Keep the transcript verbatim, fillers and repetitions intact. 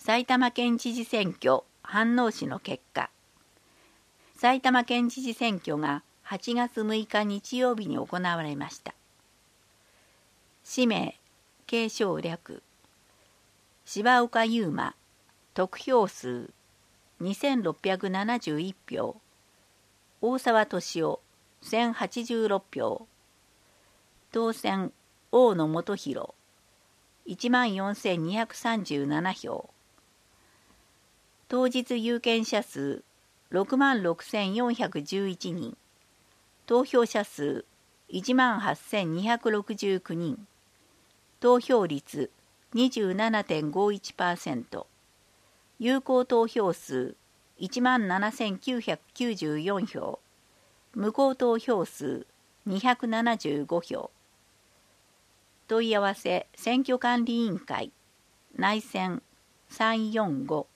埼玉県知事選挙飯能市の結果。埼玉県知事選挙がはちがつむいか日曜日に行われました。氏名、継承略。柴岡祐馬、得票数にせんろっぴゃくななじゅういち票。大沢敏夫、せんはちじゅうろく票。当選、大野元弘、いちまんよんせんにひゃくさんじゅうなな票。当日有権者数ろくまんろくせんよんひゃくじゅういち人。投票者数いちまんはっせんにひゃくろくじゅうきゅう人。投票率 にじゅうななてんごいちパーセント。有効投票数いちまんななせんきゅうひゃくきゅうじゅうよん票。無効投票数にひゃくななじゅうご票。問い合わせ選挙管理委員会内線さんよんご